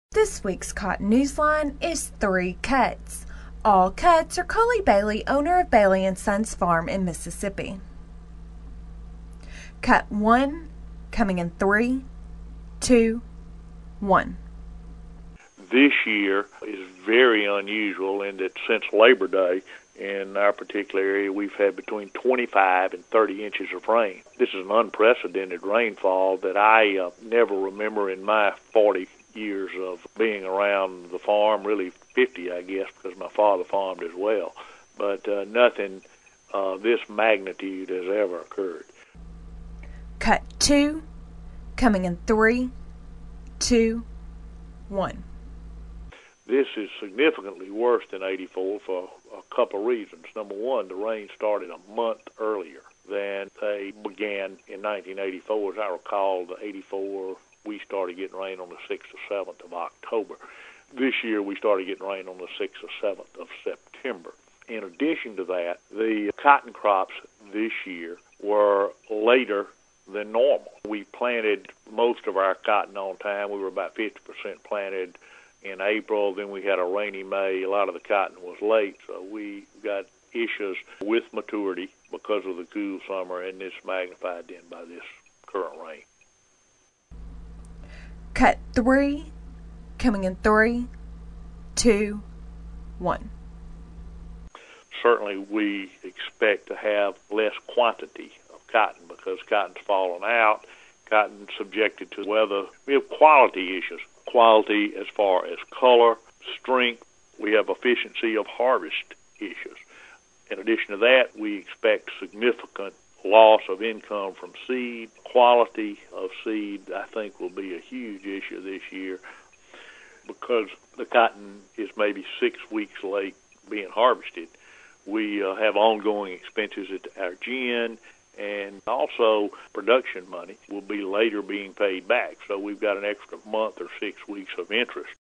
This week's Cotton Newsline is 3 cuts. All cuts are Coley Bailey, owner of Bailey & Sons Farm in Mississippi. Cut 1, coming in 3, 2, 1. This year is very unusual in that since Labor Day, in our particular area, we've had between 25 and 30 inches of rain. This is an unprecedented rainfall that I never remember in my 40 years of being around the farm, really 50, I guess, because my father farmed as well. But nothing this magnitude has ever occurred. Cut 2, coming in 3, 2, 1. This is significantly worse than 84 for a couple of reasons. Number one, the rain started a month earlier than they began in 1984. As I recall, the 84, we started getting rain on the 6th or 7th of October. This year, we started getting rain on the 6th or 7th of September. In addition to that, the cotton crops this year were later than normal. We planted most of our cotton on time. We were about 50% planted in April. Then we had a rainy May. A lot of the cotton was late, so we got issues with maturity because of the cool summer, and this magnified then by this current rain. Cut 3, coming in 3, 2, 1. Certainly we expect to have less quantity of cotton because cotton's fallen out, cotton's subjected to weather. We have quality issues. Quality as far as color, strength. We have efficiency of harvest issues. In addition to that, we expect significant loss of income from seed. Quality of seed, I think, will be a huge issue this year because the cotton is maybe 6 weeks late being harvested. We have ongoing expenses at our gin, and also production money will be later being paid back. So we've got an extra month or 6 weeks of interest